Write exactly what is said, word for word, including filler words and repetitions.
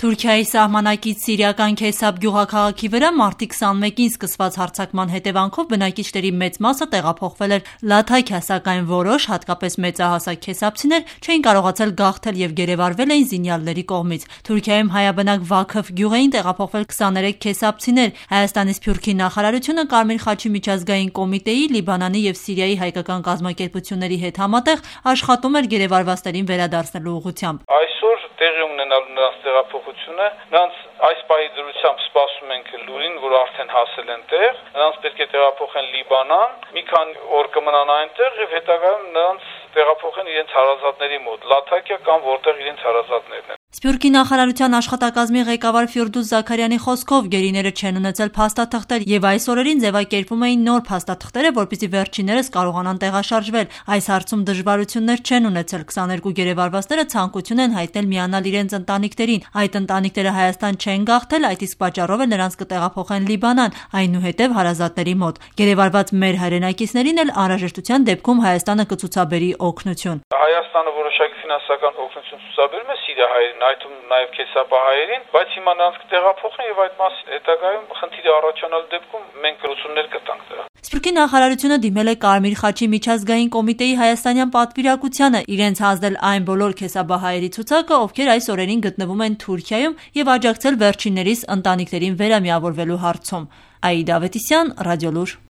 Թուրքիայի սահմանակից սիրիական Քեսապ գյուղաքաղաքի վրա մարտի քսանմեկին սկսված հարձակման հետևանքով բնակիչների մեծ մասը տեղափոխվել էր Լաթաքիա, սակայն որոշ, հատկապես մեծահասակ քեսապցիներ չէին կարողացել գաղթել եւ գերեվարվել էին զինյալների կողմից։ Թուրքիայում հայաբնակ Վաքըֆ գյուղ էին տեղափոխվել քսաներեք քեսապցիներ։ Հայաստանի Սփյուռքի նախարարությունը Կարմիր խաչի միջազգային կոմիտեի, Լիբանանի եւ Սիրիայի հայկական կազմակերպությունների հետ համատեղ աշխատում էր գերեվարվածներին վերադարձնելու ուղղությամբ։ Այսօր տեղի ունենալու նրանց տեղափոխությունը, նրանց այս պահի դրությամբ սպասում ենք լուրին, որ արդեն հասել են տեղ, նրանց պետք է տեղափոխեն Լիբանան, մի քանի օր կմնան այնտեղ եւ հետագայում նրանց տեղափոխեն իրենց հարազատների մոտ, Լաթաքիա կամ որտեղ իրենց հարազատներն են։ Սփյուռքի նախարարության աշխատակազմի ղեկավար Ֆիրդուս Զաքարյանի խոսքով գերիները չեն ունեցել փաստաթղթեր եւ այս օրերին ձևակերպում էին նոր փաստաթղթերը, որպեսզի վերջիններս կարողանան տեղաշարժվել։ Այս հարցում դժվարություններ չեն ունեցել։ քսաներկու գերեվարվածները ցանկություն են հայտնել միանալ իրենց ընտանիքներին։ Այդ ընտանիքները Հայաստան չեն գաղթել, այդ իսկ պատճառով էլ նրանց կտեղափոխեն Լիբանան, այնուհետև հարազատների մոտ։ Գերեվարված մեր հայրենակիցներին էլ անհրաժեշտության դեպքում Հայաստանը կցուցաբերի օգնություն։ Հայաստանը որոշակի ֆինանսական օգնություն ցուցաբերում է սիրիահայերին, այդում նաև քեսապահայերին, բայց հիմա նրանց կտեղափոխեն եւ այդ մասին հետագայում խնդիրը առաջանալու դեպքում մենք լուծումներ կտանք դրա։ Սփյուռքի նախարարությունը դիմել է Կարմիր խաչի միջազգային կոմիտեի հայաստանյան պատվիրակությանը, իրենց հանձնել այն բոլոր քեսապահայերի ցուցակը, ովքեր այս օրերին գտնվում են Թուրքիայում եւ աջակցել վերջիններիս ընտանիքներին վերամիավորվելու հարցում։ Աիդա Ավետիսյան, Ռադիոլուր։